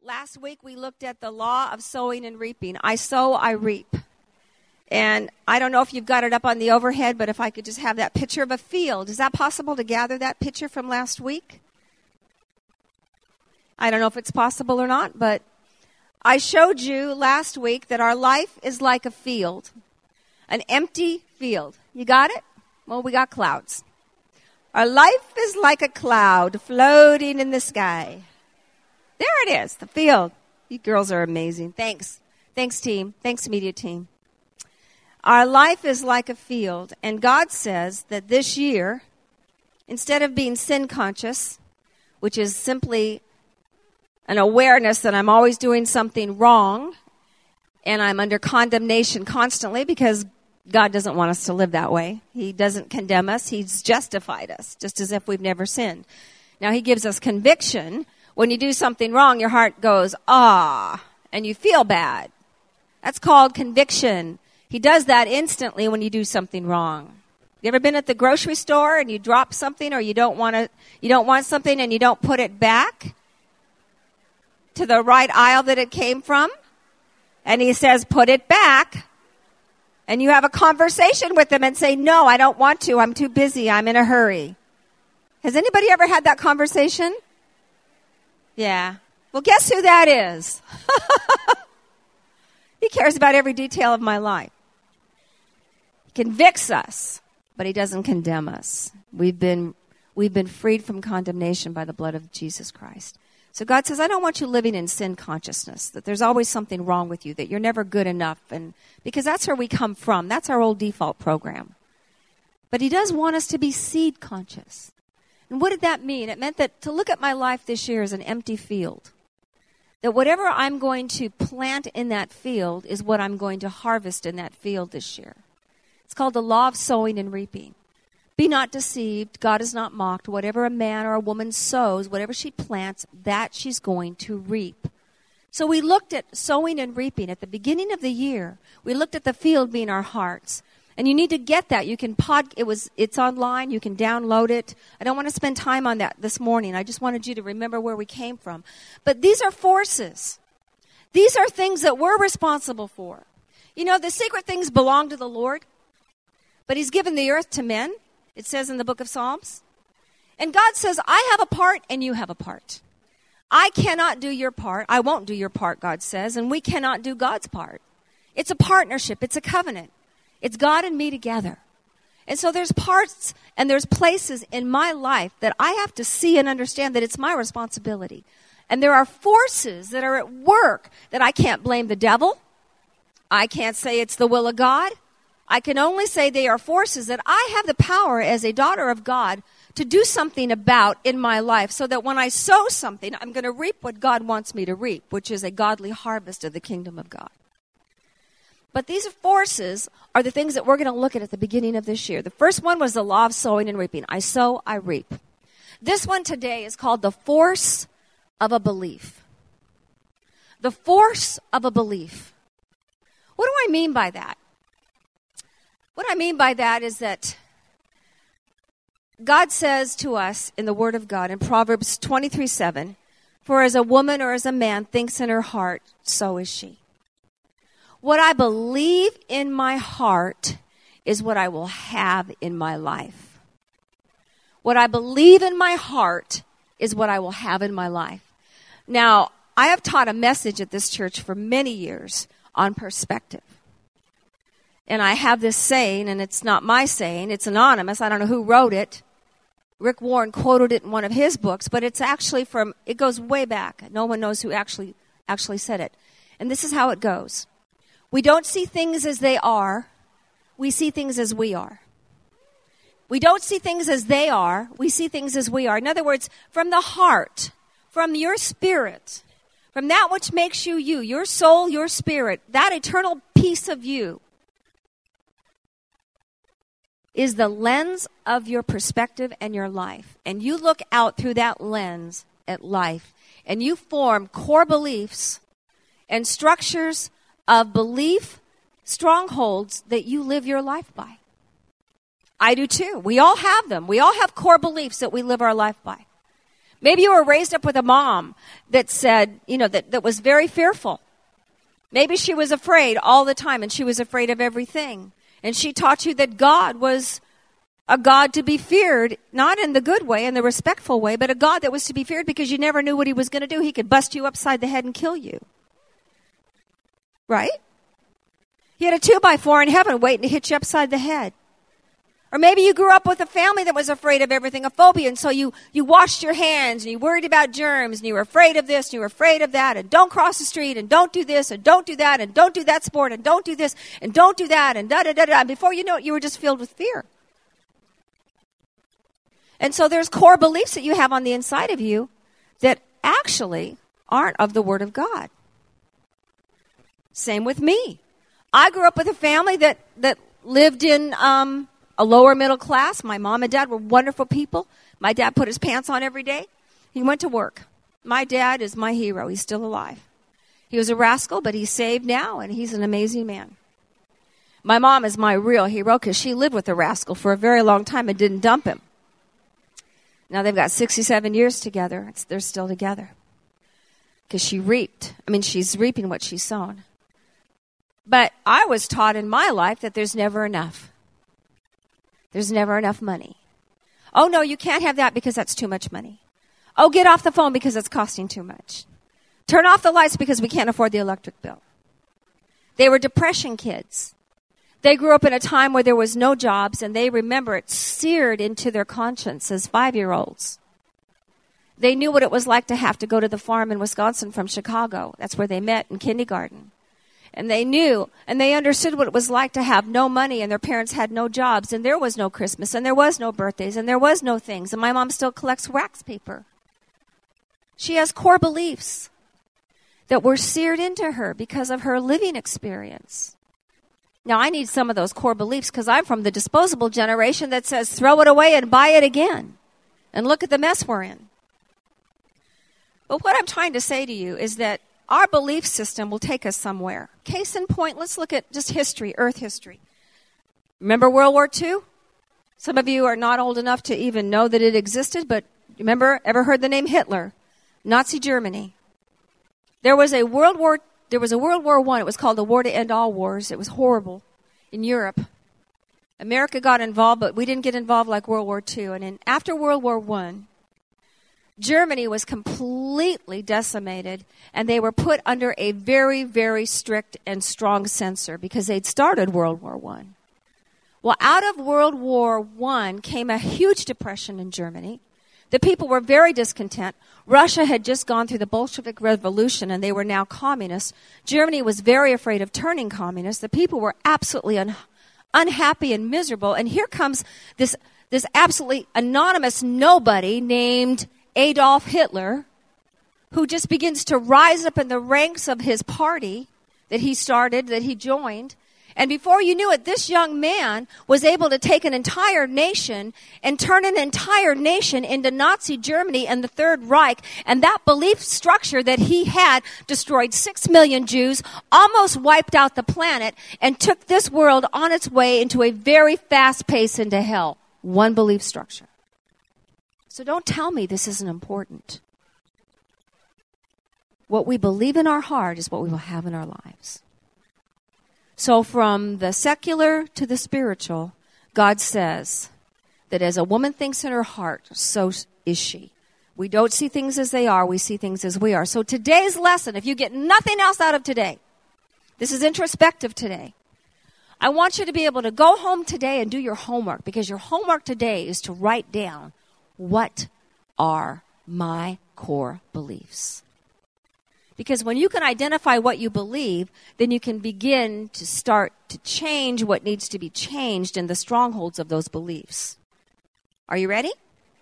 Last week we looked at the law of sowing and reaping. I sow, I reap. And I don't know if you've got it up on the overhead, but if I could just have that picture of a field. Is that possible to gather that picture from last week? I don't know if it's possible or not, but I showed you last week that our life is like a field, an empty field. You got it? Well, we got clouds. Our life is like a cloud floating in the sky. There it is, the field. You girls are amazing. Thanks. Thanks, team. Thanks, media team. Our life is like a field, and God says that this year, instead of being sin conscious, which is simply an awareness that I'm always doing something wrong, and I'm under condemnation constantly because God doesn't want us to live that way. He doesn't condemn us. He's justified us, just as if we've never sinned. Now, He gives us conviction. When you do something wrong, your heart goes, and you feel bad. That's called conviction. He does that instantly when you do something wrong. You ever been at the grocery store and you drop something or you don't want something and you don't put it back to the right aisle that it came from? And He says, put it back. And you have a conversation with Him and say, no, I don't want to. I'm too busy. I'm in a hurry. Has anybody ever had that conversation? Yeah. Well, guess who that is? He cares about every detail of my life. He convicts us, but He doesn't condemn us. We've been freed from condemnation by the blood of Jesus Christ. So God says, I don't want you living in sin consciousness, that there's always something wrong with you, that you're never good enough, and because that's where we come from. That's our old default program. But He does want us to be seed conscious. And what did that mean? It meant that to look at my life this year as an empty field. That whatever I'm going to plant in that field is what I'm going to harvest in that field this year. It's called the law of sowing and reaping. Be not deceived. God is not mocked. Whatever a man or a woman sows, whatever she plants, that she's going to reap. So we looked at sowing and reaping at the beginning of the year. We looked at the field being our hearts. And you need to get that. You can it's online. You can download it. I don't want to spend time on that this morning. I just wanted you to remember where we came from. But these are forces. These are things that we're responsible for. You know, the secret things belong to the Lord, but He's given the earth to men. It says in the book of Psalms. And God says, I have a part and you have a part. I cannot do your part. I won't do your part, God says, and we cannot do God's part. It's a partnership. It's a covenant. It's God and me together. And so there's parts and there's places in my life that I have to see and understand that it's my responsibility. And there are forces that are at work that I can't blame the devil. I can't say it's the will of God. I can only say they are forces that I have the power as a daughter of God to do something about in my life so that when I sow something, I'm going to reap what God wants me to reap, which is a godly harvest of the kingdom of God. But these forces are the things that we're going to look at the beginning of this year. The first one was the law of sowing and reaping. I sow, I reap. This one today is called the force of a belief. The force of a belief. What do I mean by that? What I mean by that is that God says to us in the Word of God in Proverbs 23:7, for as a woman or as a man thinks in her heart, so is she. What I believe in my heart is what I will have in my life. What I believe in my heart is what I will have in my life. Now, I have taught a message at this church for many years on perspective. And I have this saying, and it's not my saying, it's anonymous. I don't know who wrote it. Rick Warren quoted it in one of his books, but it's actually it goes way back. No one knows who actually said it. And this is how it goes. We don't see things as they are. We see things as we are. We don't see things as they are. We see things as we are. In other words, from the heart, from your spirit, from that which makes you you, your soul, your spirit, that eternal piece of you is the lens of your perspective and your life. And you look out through that lens at life, and you form core beliefs and structures of belief, strongholds that you live your life by. I do too. We all have them. We all have core beliefs that we live our life by. Maybe you were raised up with a mom that said, that was very fearful. Maybe she was afraid all the time, and she was afraid of everything. And she taught you that God was a God to be feared, not in the good way, in the respectful way, but a God that was to be feared because you never knew what he was going to do. He could bust you upside the head and kill you. Right? He had a 2x4 in heaven waiting to hit you upside the head. Or maybe you grew up with a family that was afraid of everything, a phobia, and so you washed your hands, and you worried about germs, and you were afraid of this, and you were afraid of that, and don't cross the street, and don't do this, and don't do that, and don't do that sport, and don't do this, and don't do that, and da-da-da-da. And before you know it, you were just filled with fear. And so there's core beliefs that you have on the inside of you that actually aren't of the Word of God. Same with me. I grew up with a family that lived in a lower middle class. My mom and dad were wonderful people. My dad put his pants on every day. He went to work. My dad is my hero. He's still alive. He was a rascal, but he's saved now, and he's an amazing man. My mom is my real hero because she lived with a rascal for a very long time and didn't dump him. Now they've got 67 years together. They're still together because she's reaping what she's sown. But I was taught in my life that there's never enough. There's never enough money. Oh, no, you can't have that because that's too much money. Oh, get off the phone because it's costing too much. Turn off the lights because we can't afford the electric bill. They were depression kids. They grew up in a time where there was no jobs, and they remember it seared into their conscience as 5-year-olds. They knew what it was like to have to go to the farm in Wisconsin from Chicago. That's where they met in kindergarten. And they knew, and they understood what it was like to have no money, and their parents had no jobs, and there was no Christmas, and there was no birthdays, and there was no things. And my mom still collects wax paper. She has core beliefs that were seared into her because of her living experience. Now, I need some of those core beliefs because I'm from the disposable generation that says throw it away and buy it again. And look at the mess we're in. But what I'm trying to say to you is that our belief system will take us somewhere. Case in point, let's look at just history, Earth history. Remember World War II? Some of you are not old enough to even know that it existed, but ever heard the name Hitler? Nazi Germany. There was a World War I. It was called the War to End All Wars. It was horrible in Europe. America got involved, but we didn't get involved like World War II. And after World War I, Germany was completely decimated, and they were put under a very, very strict and strong censor because they'd started World War I. Well, out of World War I came a huge depression in Germany. The people were very discontent. Russia had just gone through the Bolshevik Revolution, and they were now communists. Germany was very afraid of turning communist. The people were absolutely unhappy and miserable. And here comes this absolutely anonymous nobody named Adolf Hitler, who just begins to rise up in the ranks of his party that he started, that he joined. And before you knew it, this young man was able to take an entire nation and turn an entire nation into Nazi Germany and the Third Reich. And that belief structure that he had destroyed 6 million Jews, almost wiped out the planet, and took this world on its way into a very fast pace into hell. One belief structure. So don't tell me this isn't important. What we believe in our heart is what we will have in our lives. So from the secular to the spiritual, God says that as a woman thinks in her heart, so is she. We don't see things as they are, we see things as we are. So today's lesson, if you get nothing else out of today, this is introspective today. I want you to be able to go home today and do your homework, because your homework today is to write down, what are my core beliefs? Because when you can identify what you believe, then you can begin to start to change what needs to be changed in the strongholds of those beliefs. Are you ready?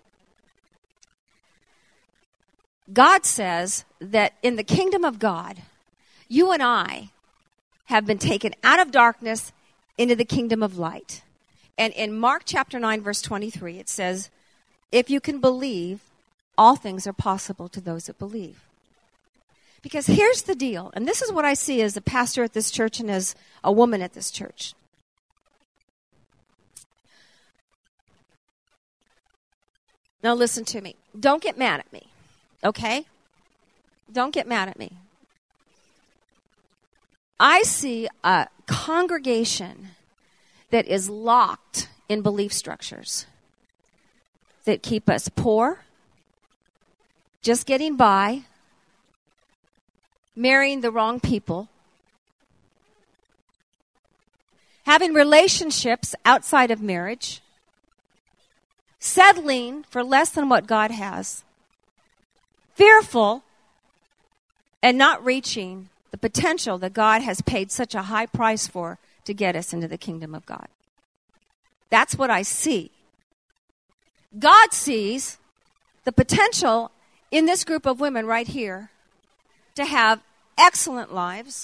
God says that in the kingdom of God, you and I have been taken out of darkness into the kingdom of light. And in Mark chapter 9, verse 23, it says, if you can believe, all things are possible to those that believe. Because here's the deal, and this is what I see as a pastor at this church and as a woman at this church. Now listen to me. Don't get mad at me. Okay? Don't get mad at me. I see a congregation that is locked in belief structures that keep us poor, just getting by, marrying the wrong people, having relationships outside of marriage, settling for less than what God has, fearful, and not reaching the potential that God has paid such a high price for to get us into the kingdom of God. That's what I see. God sees the potential in this group of women right here to have excellent lives,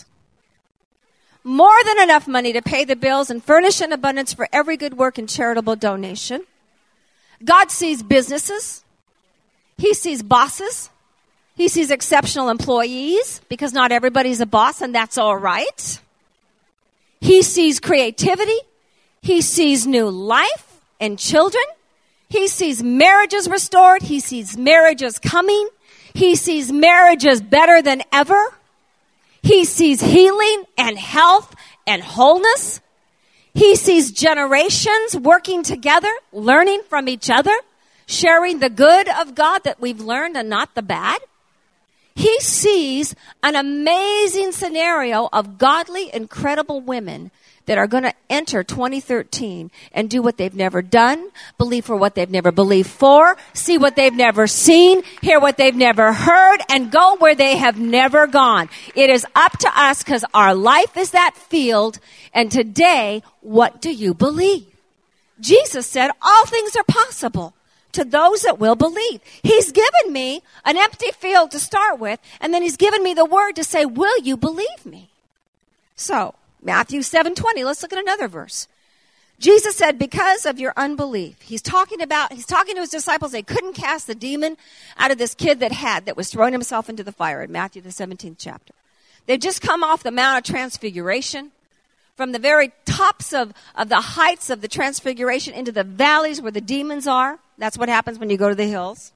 more than enough money to pay the bills and furnish in abundance for every good work and charitable donation. God sees businesses. He sees bosses. He sees exceptional employees, because not everybody's a boss, and that's all right. He sees creativity. He sees new life and children. He sees marriages restored. He sees marriages coming. He sees marriages better than ever. He sees healing and health and wholeness. He sees generations working together, learning from each other, sharing the good of God that we've learned and not the bad. He sees an amazing scenario of godly, incredible women that are going to enter 2013 and do what they've never done, believe for what they've never believed for, see what they've never seen, hear what they've never heard, and go where they have never gone. It is up to us, because our life is that field. And today, what do you believe? Jesus said, all things are possible to those that will believe. He's given me an empty field to start with, and then he's given me the word to say, will you believe me? So, Matthew 7:20, let's look at another verse. Jesus said, because of your unbelief. He's talking to his disciples. They couldn't cast the demon out of this kid that was throwing himself into the fire in Matthew the 17th chapter. They'd just come off the Mount of Transfiguration, from the very tops of the heights of the Transfiguration into the valleys where the demons are. That's what happens when you go to the hills.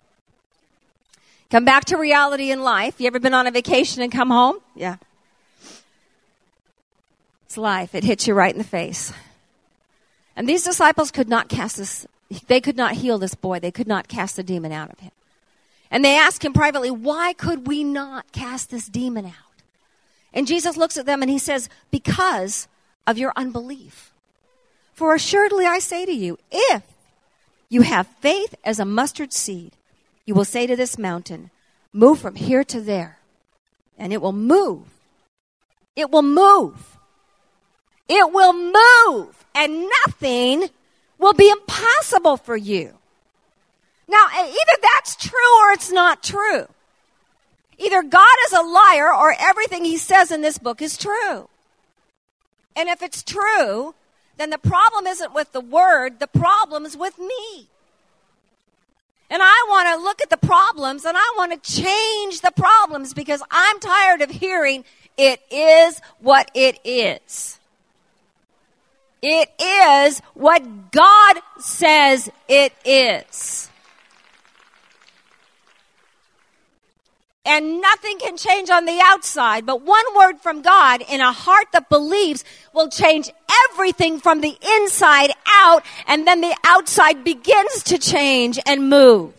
Come back to reality in life. You ever been on a vacation and come home? Yeah. It's life. It hits you right in the face. And these disciples could not they could not heal this boy. They could not cast the demon out of him. And they asked him privately, why could we not cast this demon out? And Jesus looks at them and he says, because of your unbelief. For assuredly I say to you, if you have faith as a mustard seed, you will say to this mountain, move from here to there. And it will move. It will move. It will move. And nothing will be impossible for you. Now, either that's true or it's not true. Either God is a liar or everything he says in this book is true. And if it's true, then the problem isn't with the word, the problem is with me. And I want to look at the problems and I want to change the problems, because I'm tired of hearing it is what it is. It is what God says it is. And nothing can change on the outside, but one word from God in a heart that believes will change everything from the inside out, and then the outside begins to change and move.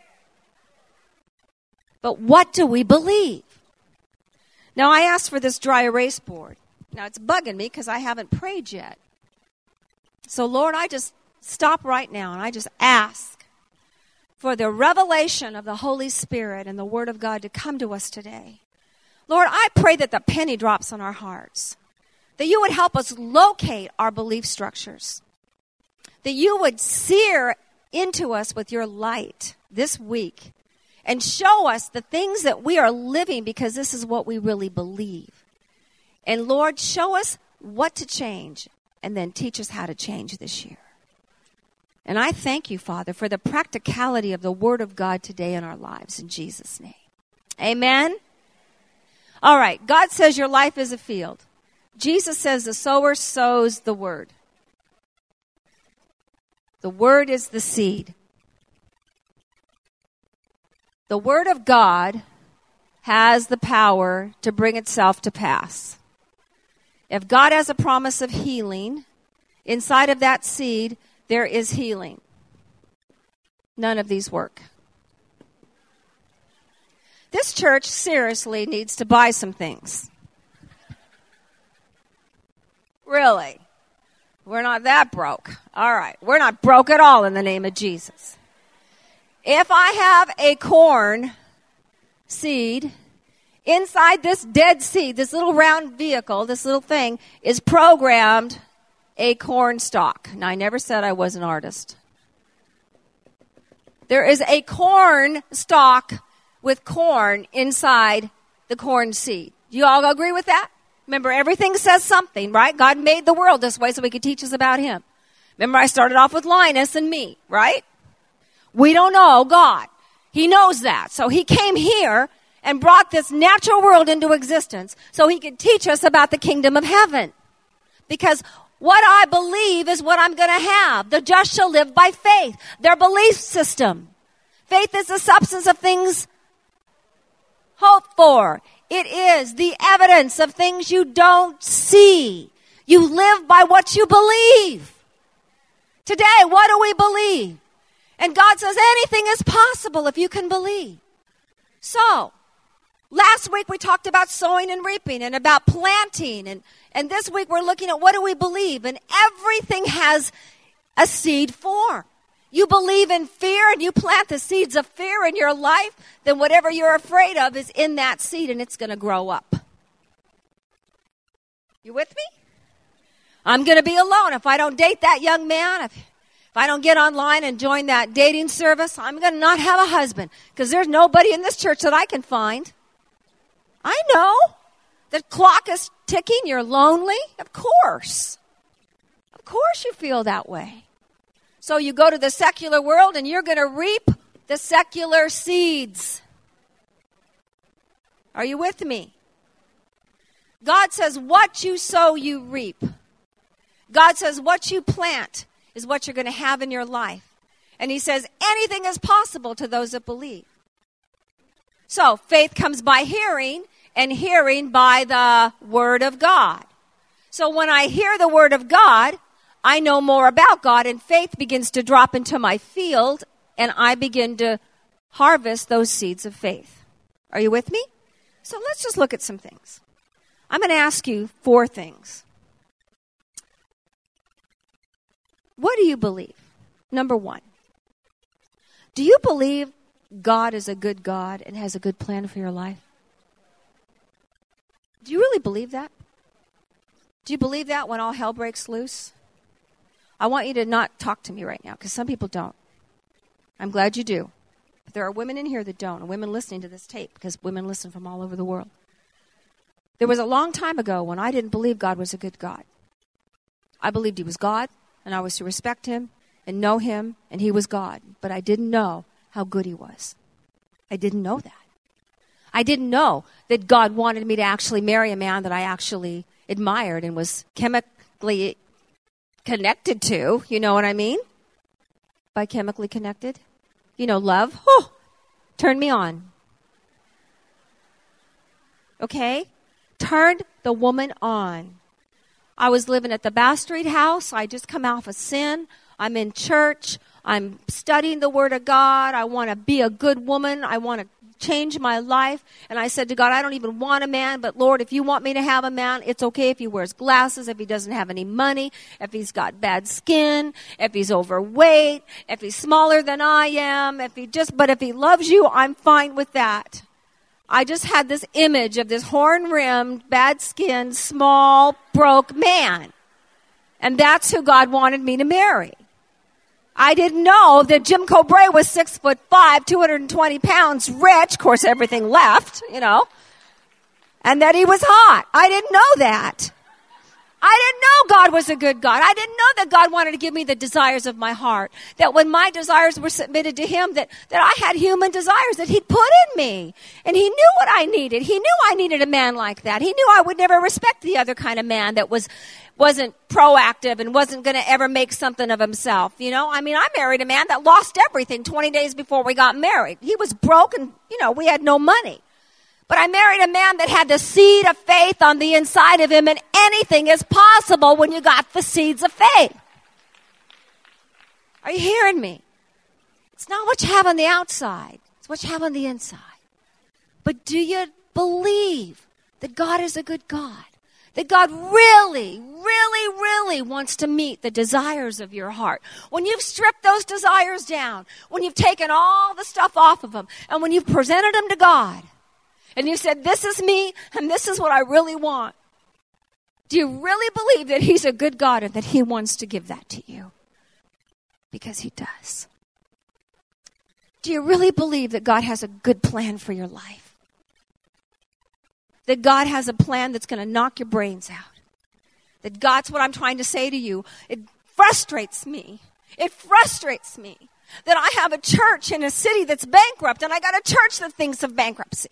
But what do we believe? Now, I asked for this dry erase board. Now, it's bugging me because I haven't prayed yet. So, Lord, I just stop right now and I just ask for the revelation of the Holy Spirit and the Word of God to come to us today. Lord, I pray that the penny drops on our hearts, that you would help us locate our belief structures, that you would sear into us with your light this week and show us the things that we are living because this is what we really believe. And Lord, show us what to change and then teach us how to change this year. And I thank you, Father, for the practicality of the Word of God today in our lives, in Jesus' name. Amen? All right, God says your life is a field. Jesus says the sower sows the Word. The Word is the seed. The Word of God has the power to bring itself to pass. If God has a promise of healing, inside of that seed, there is healing. None of these work. This church seriously needs to buy some things. Really? We're not that broke. All right. We're not broke at all in the name of Jesus. If I have a corn seed, inside this dead seed, this little round vehicle, this little thing, is programmed a corn stalk. Now, I never said I was an artist. There is a corn stalk with corn inside the corn seed. Do you all agree with that? Remember, everything says something, right? God made the world this way so he could teach us about him. Remember, I started off with Linus and me, right? We don't know God. He knows that. So he came here and brought this natural world into existence so he could teach us about the kingdom of heaven. Because what I believe is what I'm going to have. The just shall live by faith. Their belief system. Faith is the substance of things hoped for. It is the evidence of things you don't see. You live by what you believe. Today, what do we believe? And God says anything is possible if you can believe. So, last week we talked about sowing and reaping and about planting. And this week we're looking at what do we believe. And everything has a seed form. You believe in fear and you plant the seeds of fear in your life, then whatever you're afraid of is in that seed and it's going to grow up. You with me? I'm going to be alone. If I don't date that young man, if I don't get online and join that dating service, I'm going to not have a husband because there's nobody in this church that I can find. I know. The clock is ticking. You're lonely. Of course. Of course you feel that way. So you go to the secular world and you're going to reap the secular seeds. Are you with me? God says what you sow, you reap. God says what you plant is what you're going to have in your life. And he says anything is possible to those that believe. So faith comes by hearing, and hearing by the Word of God. So when I hear the Word of God, I know more about God, and faith begins to drop into my field, and I begin to harvest those seeds of faith. Are you with me? So let's just look at some things. I'm going to ask you 4 things. What do you believe? Number 1, do you believe God is a good God and has a good plan for your life? Do you really believe that? Do you believe that when all hell breaks loose? I want you to not talk to me right now because some people don't. I'm glad you do. But there are women in here that don't, and women listening to this tape because women listen from all over the world. There was a long time ago when I didn't believe God was a good God. I believed he was God, and I was to respect him and know him, and he was God. But I didn't know how good he was. I didn't know that. I didn't know that God wanted me to actually marry a man that I actually admired and was chemically connected to. You know what I mean? By chemically connected? You know, love. Oh, turn me on. Okay? Turned the woman on. I was living at the Bass Street house. I just come off of sin. I'm in church. I'm studying the Word of God. I want to be a good woman. I want to change my life. And I said to God, I don't even want a man, but Lord, if you want me to have a man, it's okay if he wears glasses, if he doesn't have any money, if he's got bad skin, if he's overweight, if he's smaller than I am, but if he loves you, I'm fine with that. I just had this image of this horn-rimmed, bad-skinned, small, broke man. And that's who God wanted me to marry. I didn't know that Jim Cobrae was 6'5", 220 pounds, rich. Of course, everything left, you know. And that he was hot. I didn't know that. I didn't know God was a good God. I didn't know that God wanted to give me the desires of my heart. That when my desires were submitted to Him, that I had human desires that He'd put in me. And He knew what I needed. He knew I needed a man like that. He knew I would never respect the other kind of man that wasn't proactive and wasn't going to ever make something of himself. You know, I mean, I married a man that lost everything 20 days before we got married. He was broke and, we had no money. But I married a man that had the seed of faith on the inside of him, and anything is possible when you got the seeds of faith. Are you hearing me? It's not what you have on the outside. It's what you have on the inside. But do you believe that God is a good God? That God really, really, really wants to meet the desires of your heart. When you've stripped those desires down, when you've taken all the stuff off of them, and when you've presented them to God, and you said, this is me, and this is what I really want. Do you really believe that He's a good God and that He wants to give that to you? Because He does. Do you really believe that God has a good plan for your life? That God has a plan that's going to knock your brains out? That God's what I'm trying to say to you. It frustrates me. It frustrates me that I have a church in a city that's bankrupt, and I got a church that thinks of bankruptcy.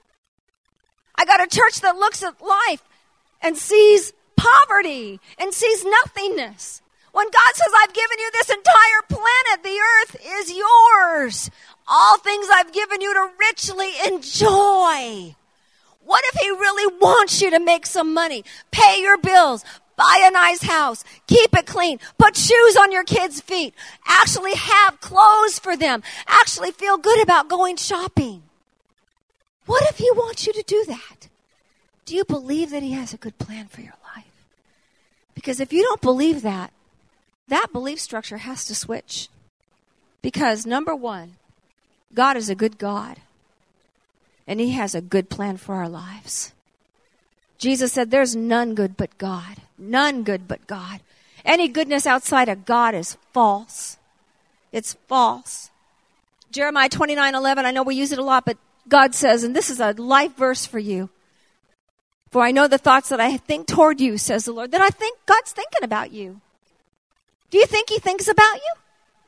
I got a church that looks at life and sees poverty and sees nothingness. When God says, I've given you this entire planet, the earth is yours. All things I've given you to richly enjoy. What if He really wants you to make some money, pay your bills, buy a nice house, keep it clean, put shoes on your kids' feet, actually have clothes for them, actually feel good about going shopping? What if He wants you to do that? Do you believe that He has a good plan for your life? Because if you don't believe that, that belief structure has to switch. Because number one, God is a good God. And He has a good plan for our lives. Jesus said, there's none good but God. None good but God. Any goodness outside of God is false. It's false. Jeremiah 29:11, I know we use it a lot, but God says, and this is a life verse for you. For I know the thoughts that I think toward you, says the Lord, that I think God's thinking about you. Do you think He thinks about you?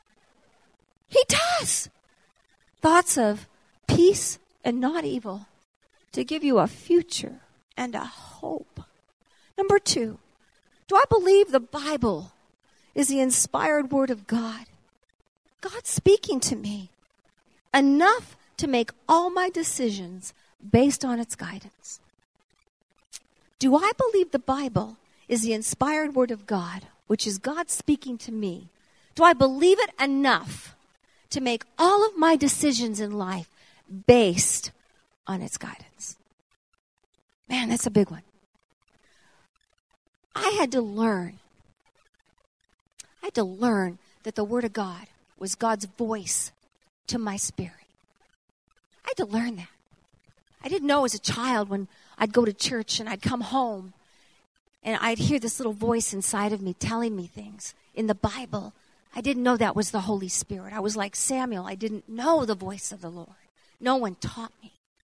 He does. Thoughts of peace and not evil, to give you a future and a hope. Number two, do I believe the Bible is the inspired Word of God? God's speaking to me enough to make all my decisions based on its guidance. Do I believe the Bible is the inspired Word of God, which is God speaking to me? Do I believe it enough to make all of my decisions in life based on its guidance? Man, that's a big one. I had to learn that the Word of God was God's voice to my spirit. I had to learn that. I didn't know as a child when I'd go to church and I'd come home and I'd hear this little voice inside of me telling me things in the Bible. I didn't know that was the Holy Spirit. I was like Samuel. I didn't know the voice of the Lord. No one taught me.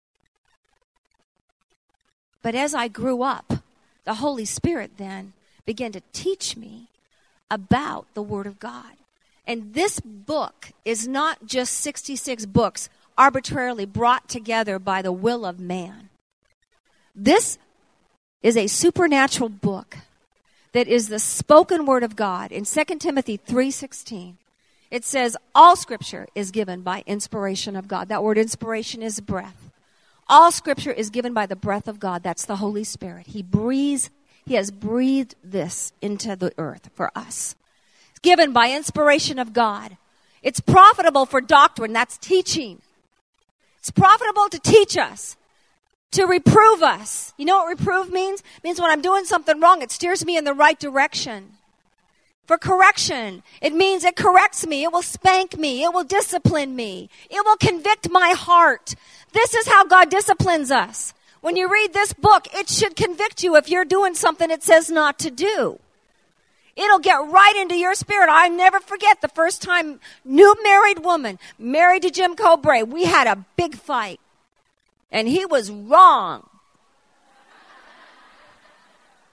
But as I grew up, the Holy Spirit then began to teach me about the Word of God. And this book is not just 66 books arbitrarily brought together by the will of man. This is a supernatural book that is the spoken word of God. In 2 Timothy 3:16, it says, all Scripture is given by inspiration of God. That word inspiration is breath. All Scripture is given by the breath of God. That's the Holy Spirit. He has breathed this into the earth for us. It's given by inspiration of God. It's profitable for doctrine. That's teaching. It's profitable to teach us, to reprove us. You know what reprove means? It means when I'm doing something wrong, it steers me in the right direction. For correction, it means it corrects me. It will spank me. It will discipline me. It will convict my heart. This is how God disciplines us. When you read this book, it should convict you if you're doing something it says not to do. It'll get right into your spirit. I never forget the first time, new married woman, married to Jim Cobrae. We had a big fight. And he was wrong.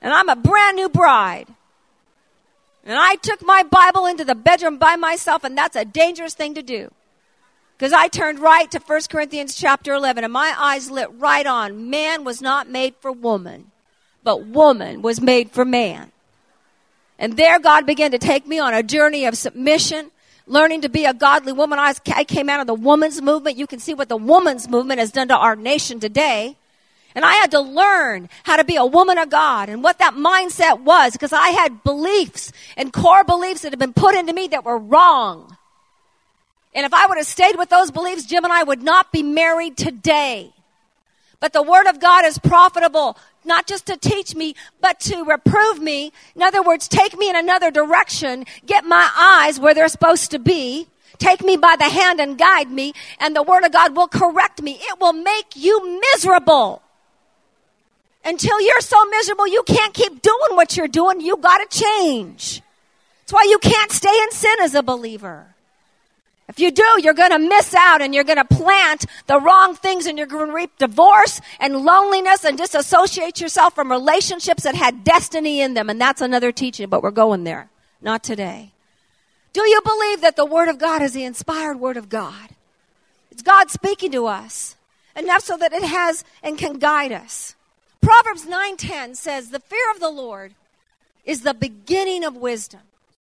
And I'm a brand new bride. And I took my Bible into the bedroom by myself, and that's a dangerous thing to do. Because I turned right to 1 Corinthians chapter 11, and my eyes lit right on. Man was not made for woman, but woman was made for man. And there God began to take me on a journey of submission, learning to be a godly woman. I came out of the woman's movement. You can see what the woman's movement has done to our nation today. And I had to learn how to be a woman of God and what that mindset was, because I had beliefs and core beliefs that had been put into me that were wrong. And if I would have stayed with those beliefs, Jim and I would not be married today. But the Word of God is profitable, not just to teach me, but to reprove me. In other words, take me in another direction, get my eyes where they're supposed to be, take me by the hand and guide me, and the Word of God will correct me. It will make you miserable. Until you're so miserable, you can't keep doing what you're doing. You got to change. That's why you can't stay in sin as a believer. If you do, you're going to miss out, and you're going to plant the wrong things, and you're going to reap divorce and loneliness and disassociate yourself from relationships that had destiny in them. And that's another teaching, but we're going there. Not today. Do you believe that the Word of God is the inspired Word of God? It's God speaking to us enough so that it has and can guide us. Proverbs 9:10 says, the fear of the Lord is the beginning of wisdom.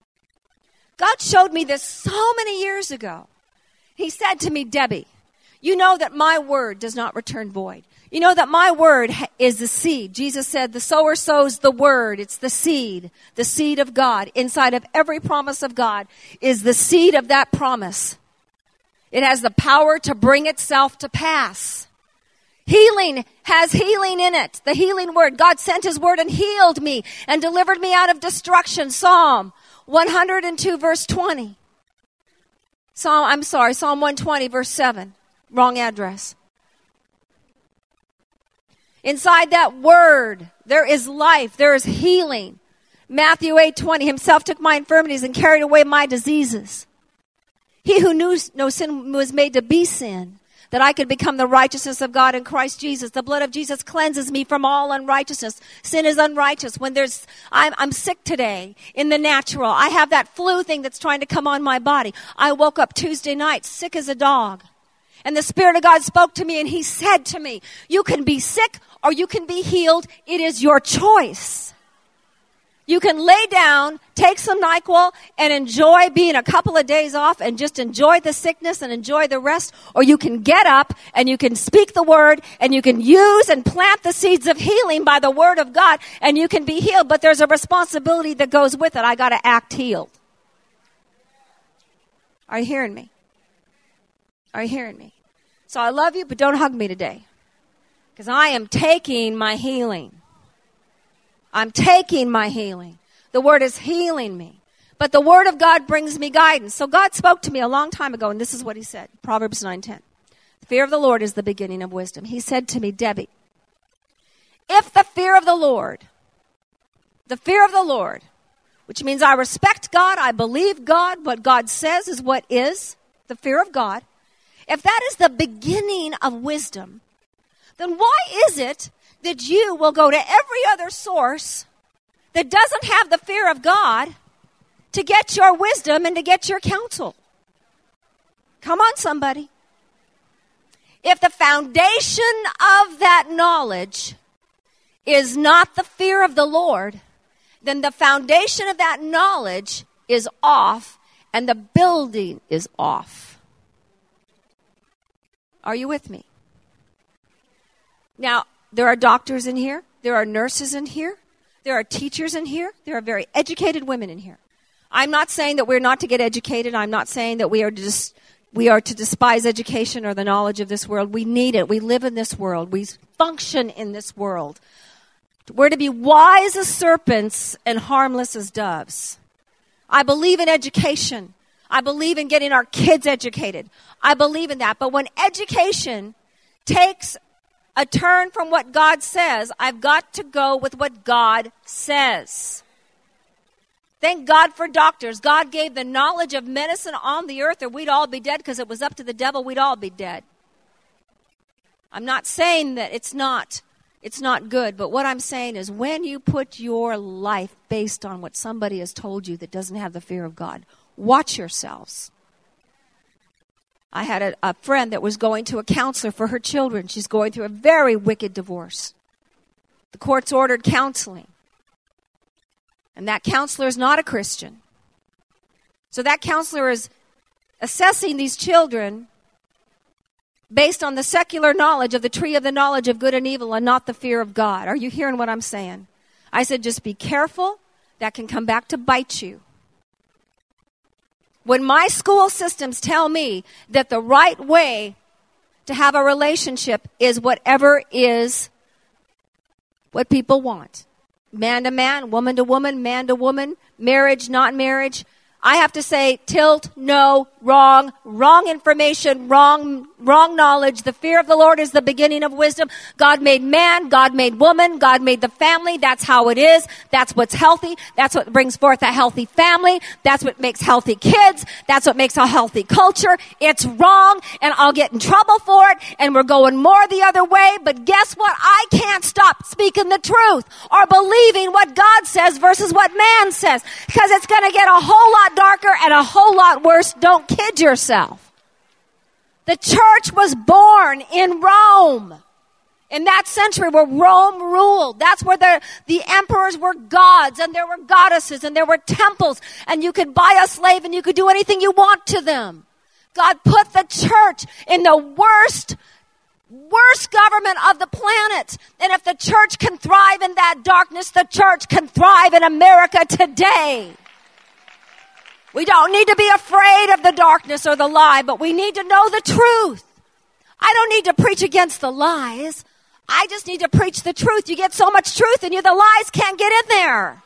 God showed me this so many years ago. He said to me, Debbie, you know that my word does not return void. You know that my word is the seed. Jesus said the sower sows the word. It's the seed of God. Inside of every promise of God is the seed of that promise. It has the power to bring itself to pass. Healing has healing in it. The healing word. God sent his word and healed me and delivered me out of destruction. Psalm 102 verse 20. Psalm 120 verse 7. Wrong address. Inside that word, there is life. There is healing. Matthew 8:20. Himself took my infirmities and carried away my diseases. He who knew no sin was made to be sin, that I could become the righteousness of God in Christ Jesus. The blood of Jesus cleanses me from all unrighteousness. Sin is unrighteous. When I'm sick today in the natural. I have that flu thing that's trying to come on my body. I woke up Tuesday night sick as a dog. And the Spirit of God spoke to me and he said to me, you can be sick or you can be healed. It is your choice. You can lay down, take some NyQuil, and enjoy being a couple of days off and just enjoy the sickness and enjoy the rest. Or you can get up and you can speak the word and you can use and plant the seeds of healing by the word of God and you can be healed. But there's a responsibility that goes with it. I got to act healed. Are you hearing me? Are you hearing me? So I love you, but don't hug me today. Because I am taking my healing. I'm taking my healing. The word is healing me. But the word of God brings me guidance. So God spoke to me a long time ago, and this is what he said. Proverbs 9:10. The fear of the Lord is the beginning of wisdom. He said to me, Debbie, if the fear of the Lord, which means I respect God, I believe God, what God says is what is, the fear of God. If that is the beginning of wisdom, then why is it that you will go to every other source that doesn't have the fear of God to get your wisdom and to get your counsel? Come on, somebody. If the foundation of that knowledge is not the fear of the Lord, then the foundation of that knowledge is off and the building is off. Are you with me? Now, there are doctors in here. There are nurses in here. There are teachers in here. There are very educated women in here. I'm not saying that we're not to get educated. I'm not saying that we are to despise education or the knowledge of this world. We need it. We live in this world. We function in this world. We're to be wise as serpents and harmless as doves. I believe in education. I believe in getting our kids educated. I believe in that. But when education takes a turn from what God says, I've got to go with what God says. Thank God for doctors. God gave the knowledge of medicine on the earth or we'd all be dead, because it was up to the devil, we'd all be dead. I'm not saying that it's not It's not good. But what I'm saying is when you put your life based on what somebody has told you that doesn't have the fear of God, watch yourselves. I had a friend that was going to a counselor for her children. She's going through a very wicked divorce. The courts ordered counseling. And that counselor is not a Christian. So that counselor is assessing these children based on the secular knowledge of the tree of the knowledge of good and evil and not the fear of God. Are you hearing what I'm saying? I said, just be careful. That can come back to bite you. When my school systems tell me that the right way to have a relationship is whatever is what people want. Man to man, woman to woman, man to woman, marriage, not marriage. I have to say, tilt, no, wrong information, wrong knowledge. The fear of the Lord is the beginning of wisdom. God made man, God made woman, God made the family. That's how it is. That's what's healthy. That's what brings forth a healthy family. That's what makes healthy kids. That's what makes a healthy culture. It's wrong, and I'll get in trouble for it, and we're going more the other way. But guess what? I can't stop speaking the truth or believing what God says versus what man says, because it's going to get a whole lot darker and a whole lot worse. Don't kid yourself. The church was born in Rome. In that century where Rome ruled. That's where the emperors were gods, and there were goddesses, and there were temples, and you could buy a slave and you could do anything you want to them. God put the church in the worst government of the planet. And if the church can thrive in that darkness, the church can thrive in America today. We don't need to be afraid of the darkness or the lie, but we need to know the truth. I don't need to preach against the lies. I just need to preach the truth. You get so much truth in you, the lies can't get in there.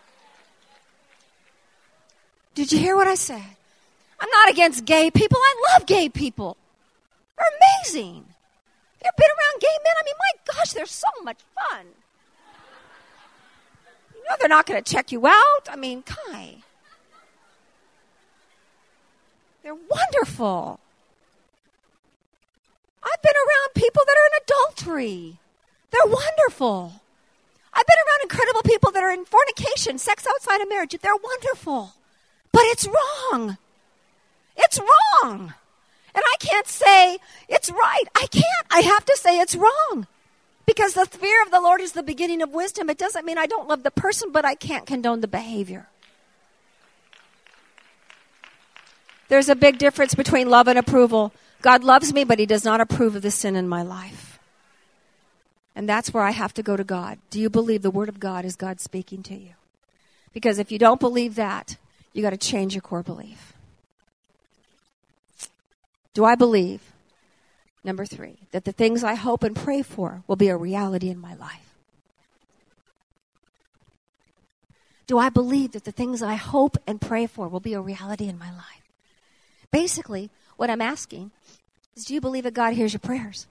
Did you hear what I said? I'm not against gay people. I love gay people. They're amazing. You ever been around gay men? I mean, my gosh, they're so much fun. You know they're not going to check you out. I mean, Kai. They're wonderful. I've been around people that are in adultery. They're wonderful. I've been around incredible people that are in fornication, sex outside of marriage. They're wonderful. But it's wrong. It's wrong. And I can't say it's right. I can't. I have to say it's wrong. Because the fear of the Lord is the beginning of wisdom. It doesn't mean I don't love the person, but I can't condone the behavior. There's a big difference between love and approval. God loves me, but he does not approve of the sin in my life. And that's where I have to go to God. Do you believe the word of God is God speaking to you? Because if you don't believe that, you got to change your core belief. Do I believe, number 3, that the things I hope and pray for will be a reality in my life? Do I believe that the things I hope and pray for will be a reality in my life? Basically, what I'm asking is, do you believe that God hears your prayers?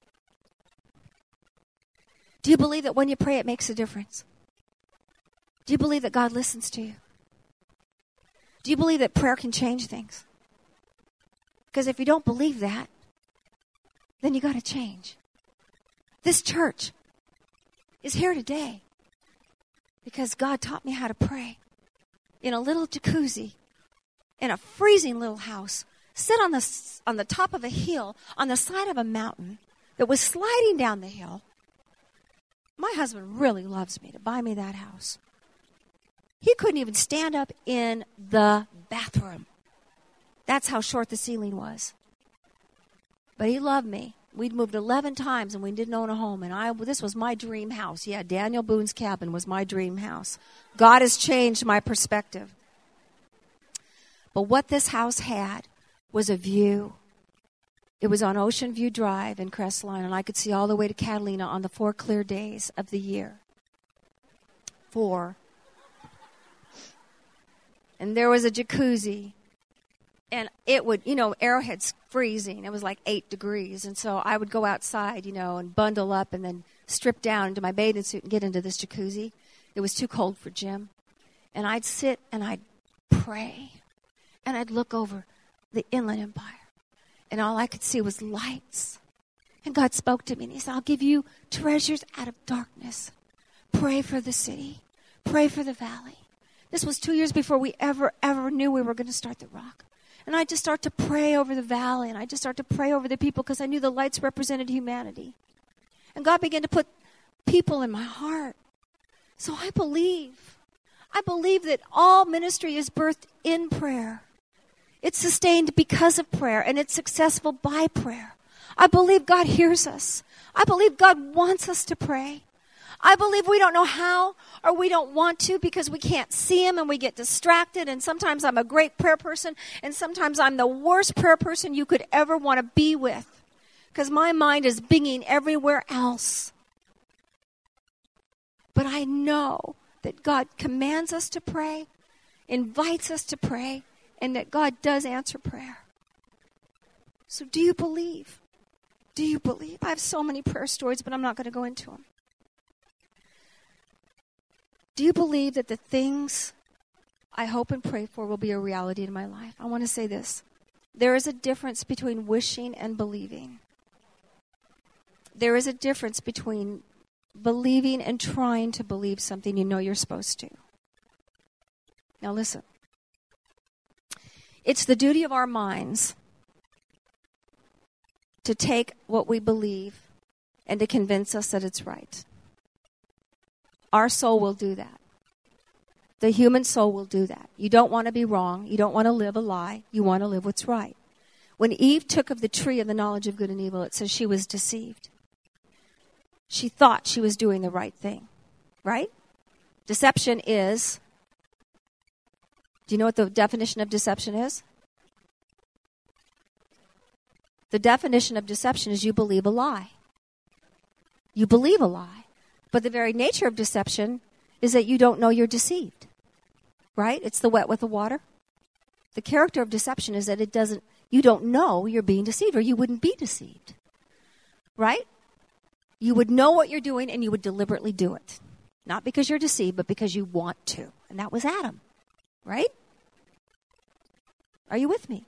Do you believe that when you pray, it makes a difference? Do you believe that God listens to you? Do you believe that prayer can change things? Because if you don't believe that, then you got to change. This church is here today because God taught me how to pray in a little jacuzzi in a freezing little house, sit on the top of a hill on the side of a mountain that was sliding down the hill. My husband really loves me to buy me that house. He couldn't even stand up in the bathroom. That's how short the ceiling was. But he loved me. We'd moved 11 times and we didn't own a home. And this was my dream house. Yeah, Daniel Boone's cabin was my dream house. God has changed my perspective. But what this house had was a view. It was on Ocean View Drive in Crestline, and I could see all the way to Catalina on the 4 clear days of the year. 4. And there was a jacuzzi. And it would, Arrowhead's freezing. It was like 8 degrees. And so I would go outside, and bundle up and then strip down into my bathing suit and get into this jacuzzi. It was too cold for Jim. And I'd sit and I'd pray. And I'd look over the Inland Empire. And all I could see was lights And God spoke to me and he said, I'll give you treasures out of darkness. Pray for the city. Pray for the valley. This was 2 years before we ever knew we were going to start the Rock. And I just start to pray over the valley, and I just start to pray over the people because I knew the lights represented humanity. And God began to put people in my heart. So I believe that all ministry is birthed in prayer. It's sustained because of prayer, and it's successful by prayer. I believe God hears us. I believe God wants us to pray. I believe we don't know how, or we don't want to because we can't see him and we get distracted. And sometimes I'm a great prayer person, and sometimes I'm the worst prayer person you could ever want to be with because my mind is binging everywhere else. But I know that God commands us to pray, invites us to pray, and that God does answer prayer. So do you believe? Do you believe? I have so many prayer stories, but I'm not going to go into them. Do you believe that the things I hope and pray for will be a reality in my life? I want to say this. There is a difference between wishing and believing. There is a difference between believing and trying to believe something you know you're supposed to. Now listen. It's the duty of our minds to take what we believe and to convince us that it's right. Our soul will do that. The human soul will do that. You don't want to be wrong. You don't want to live a lie. You want to live what's right. When Eve took of the tree of the knowledge of good and evil, it says she was deceived. She thought she was doing the right thing, right? Deception is, do you know what the definition of deception is? The definition of deception is you believe a lie. You believe a lie. But the very nature of deception is that you don't know you're deceived, right? It's the wet with the water. The character of deception is that you don't know you're being deceived, or you wouldn't be deceived, right? You would know what you're doing and you would deliberately do it. Not because you're deceived, but because you want to. And that was Adam, right? Are you with me?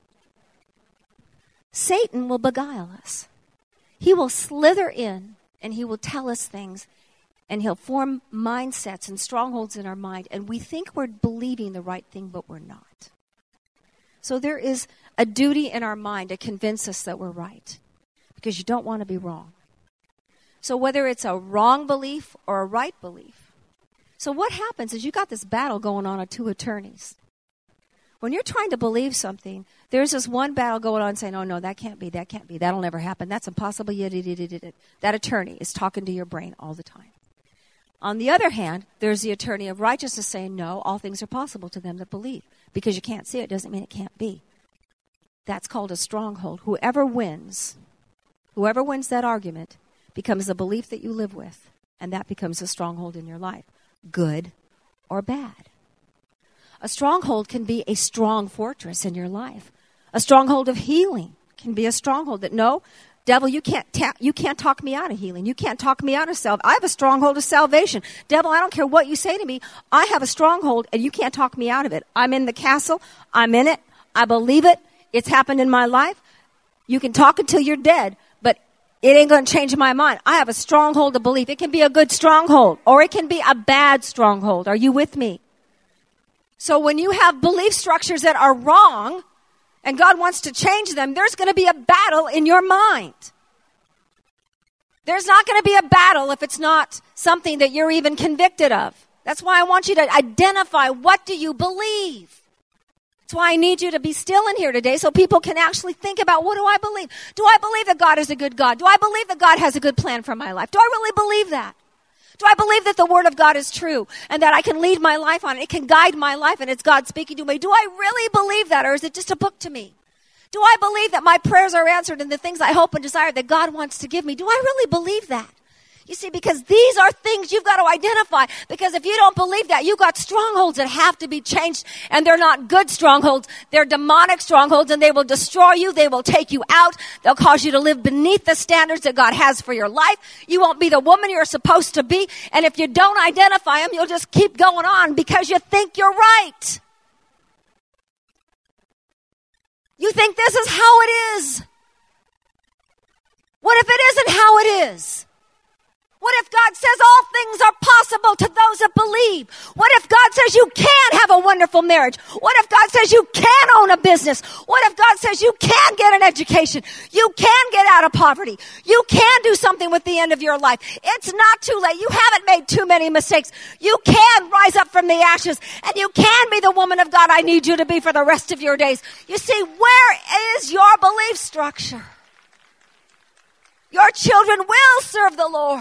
Satan will beguile us. He will slither in and he will tell us things. And he'll form mindsets and strongholds in our mind. And we think we're believing the right thing, but we're not. So there is a duty in our mind to convince us that we're right. Because you don't want to be wrong. So whether it's a wrong belief or a right belief. So what happens is you got this battle going on at two attorneys. When you're trying to believe something, there's this one battle going on saying, oh, no, that can't be, that'll never happen, that's impossible, that attorney is talking to your brain all the time. On the other hand, there's the attorney of righteousness saying, no, all things are possible to them that believe. Because you can't see it doesn't mean it can't be. That's called a stronghold. Whoever wins that argument becomes a belief that you live with, and that becomes a stronghold in your life, good or bad. A stronghold can be a strong fortress in your life. A stronghold of healing can be a stronghold that, no, devil, you can't talk me out of healing. You can't talk me out of salvation. I have a stronghold of salvation. Devil, I don't care what you say to me. I have a stronghold, and you can't talk me out of it. I'm in the castle. I'm in it. I believe it. It's happened in my life. You can talk until you're dead, but it ain't going to change my mind. I have a stronghold of belief. It can be a good stronghold, or it can be a bad stronghold. Are you with me? So when you have belief structures that are wrong, and God wants to change them, there's going to be a battle in your mind. There's not going to be a battle if it's not something that you're even convicted of. That's why I want you to identify, what do you believe? That's why I need you to be still in here today so people can actually think about, what do I believe? Do I believe that God is a good God? Do I believe that God has a good plan for my life? Do I really believe that? Do I believe that the Word of God is true and that I can lead my life on it? It can guide my life and it's God speaking to me. Do I really believe that, or is it just a book to me? Do I believe that my prayers are answered and the things I hope and desire that God wants to give me? Do I really believe that? You see, because these are things you've got to identify. Because if you don't believe that, you've got strongholds that have to be changed, and they're not good strongholds. They're demonic strongholds, and they will destroy you. They will take you out. They'll cause you to live beneath the standards that God has for your life. You won't be the woman you're supposed to be. And if you don't identify them, you'll just keep going on because you think you're right. You think this is how it is. What if it isn't how it is? What if God says all things are possible to those that believe? What if God says you can have a wonderful marriage? What if God says you can own a business? What if God says you can get an education? You can get out of poverty. You can do something with the end of your life. It's not too late. You haven't made too many mistakes. You can rise up from the ashes, and you can be the woman of God I need you to be for the rest of your days. You see, where is your belief structure? Your children will serve the Lord.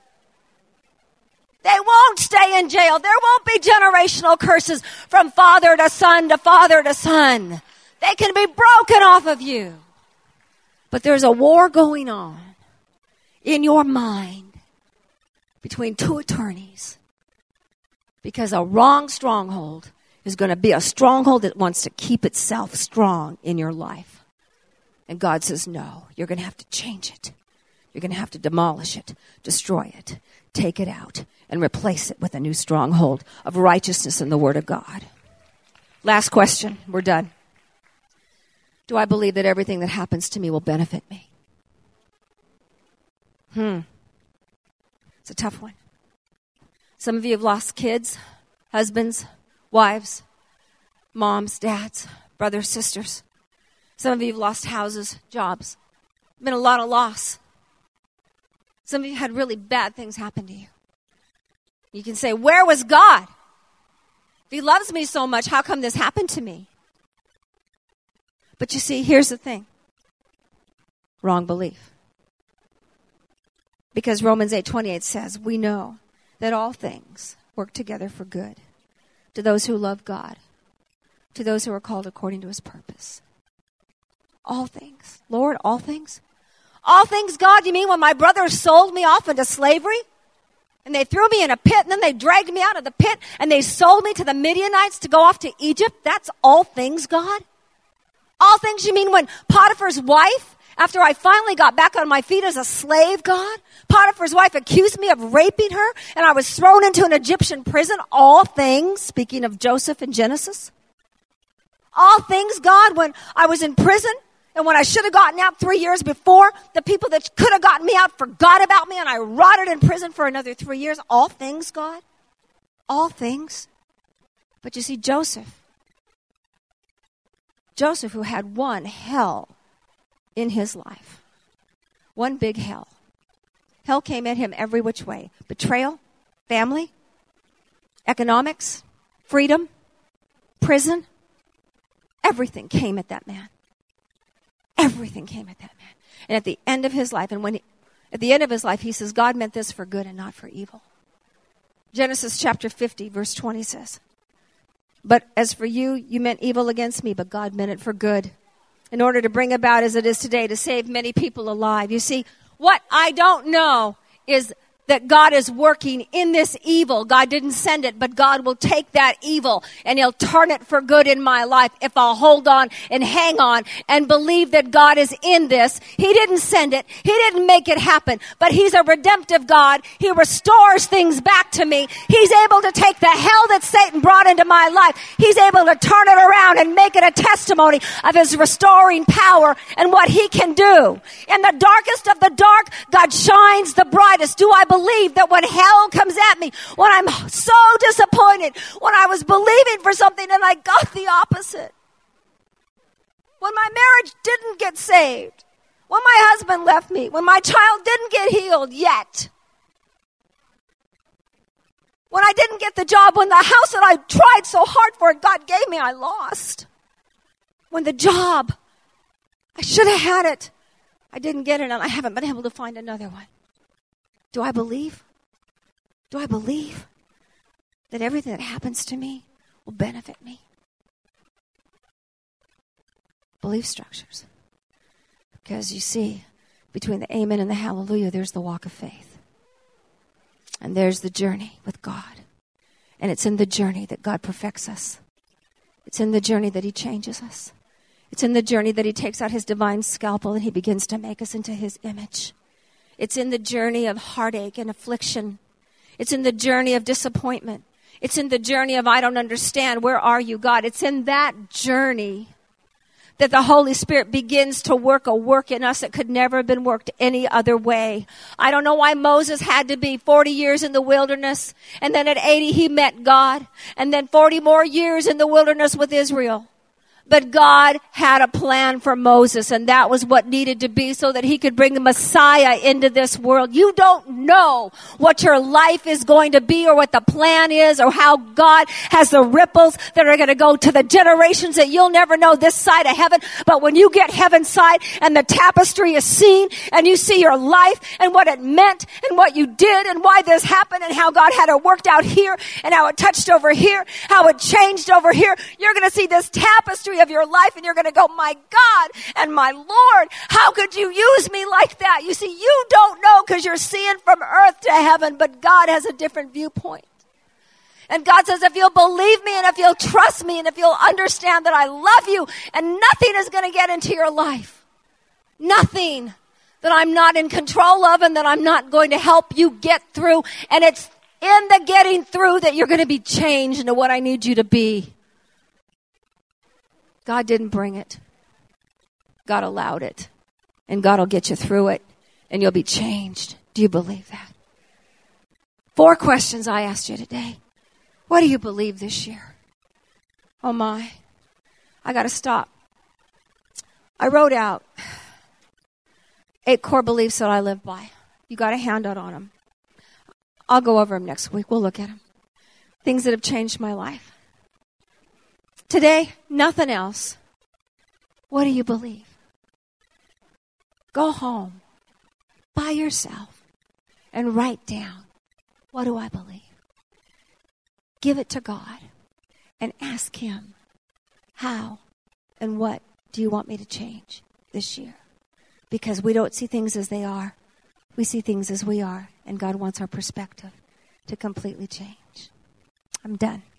They won't stay in jail. There won't be generational curses from father to son to father to son. They can be broken off of you. But there's a war going on in your mind between two attorneys, because a wrong stronghold is going to be a stronghold that wants to keep itself strong in your life. And God says, no, you're going to have to change it. You're going to have to demolish it, destroy it, take it out, and replace it with a new stronghold of righteousness in the Word of God. Last question. We're done. Do I believe that everything that happens to me will benefit me? It's a tough one. Some of you have lost kids, husbands, wives, moms, dads, brothers, sisters. Some of you have lost houses, jobs. Been a lot of loss. Some of you had really bad things happen to you. You can say, where was God? If he loves me so much, how come this happened to me? But you see, here's the thing. Wrong belief. Because Romans 8:28 says, we know that all things work together for good to those who love God, to those who are called according to his purpose. All things. Lord, all things? All things, God, you mean when my brothers sold me off into slavery? And they threw me in a pit, and then they dragged me out of the pit, and they sold me to the Midianites to go off to Egypt? That's all things, God? All things, you mean when Potiphar's wife, after I finally got back on my feet as a slave, God, Potiphar's wife accused me of raping her, and I was thrown into an Egyptian prison? All things, speaking of Joseph in Genesis. All things, God, when I was in prison, and when I should have gotten out 3 years before, the people that could have gotten me out forgot about me, and I rotted in prison for another 3 years. All things, God? All things? But you see, Joseph, who had one hell in his life, one big hell. Hell came at him every which way. Betrayal, family, economics, freedom, prison. Everything came at that man. Everything came at that man. And at the end of his life, at the end of his life, he says, God meant this for good and not for evil. Genesis chapter 50, verse 20 says, but as for you, you meant evil against me, but God meant it for good, in order to bring about as it is today, to save many people alive. You see, what I don't know is that God is working in this evil. God didn't send it, but God will take that evil and he'll turn it for good in my life if I'll hold on and hang on and believe that God is in this. He didn't send it. He didn't make it happen, but he's a redemptive God. He restores things back to me. He's able to take the hell that Satan brought into my life. He's able to turn it around and make it a testimony of his restoring power and what he can do. In the darkest of the dark, God shines the brightest. Do I believe that when hell comes at me, when I'm so disappointed, when I was believing for something and I got the opposite, when my marriage didn't get saved, when my husband left me, when my child didn't get healed yet, when I didn't get the job, when the house that I tried so hard for and God gave me, I lost, when the job, I should have had it, I didn't get it and I haven't been able to find another one. Do I believe? Do I believe that everything that happens to me will benefit me? Belief structures. Because you see, between the amen and the hallelujah, there's the walk of faith. And there's the journey with God. And it's in the journey that God perfects us. It's in the journey that he changes us. It's in the journey that he takes out his divine scalpel and he begins to make us into his image. It's in the journey of heartache and affliction. It's in the journey of disappointment. It's in the journey of I don't understand. Where are you, God? It's in that journey that the Holy Spirit begins to work a work in us that could never have been worked any other way. I don't know why Moses had to be 40 years in the wilderness, and then at 80 he met God, and then 40 more years in the wilderness with Israel. But God had a plan for Moses, and that was what needed to be so that he could bring the Messiah into this world. You don't know what your life is going to be or what the plan is or how God has the ripples that are going to go to the generations that you'll never know this side of heaven. But when you get heaven's side and the tapestry is seen and you see your life and what it meant and what you did and why this happened and how God had it worked out here and how it touched over here, how it changed over here, you're going to see this tapestry of your life and you're going to go, my God and my Lord, how could you use me like that? You see, you don't know because you're seeing from earth to heaven, but God has a different viewpoint. And God says, if you'll believe me and if you'll trust me and if you'll understand that I love you and nothing is going to get into your life, nothing that I'm not in control of and that I'm not going to help you get through. And it's in the getting through that you're going to be changed into what I need you to be. God didn't bring it. God allowed it. And God will get you through it. And you'll be changed. Do you believe that? 4 questions I asked you today. What do you believe this year? Oh my. I got to stop. I wrote out 8 core beliefs that I live by. You got a handout on them. I'll go over them next week. We'll look at them. Things that have changed my life. Today, nothing else. What do you believe? Go home by yourself and write down, what do I believe? Give it to God and ask Him, how and what do you want me to change this year? Because we don't see things as they are. We see things as we are, and God wants our perspective to completely change. I'm done.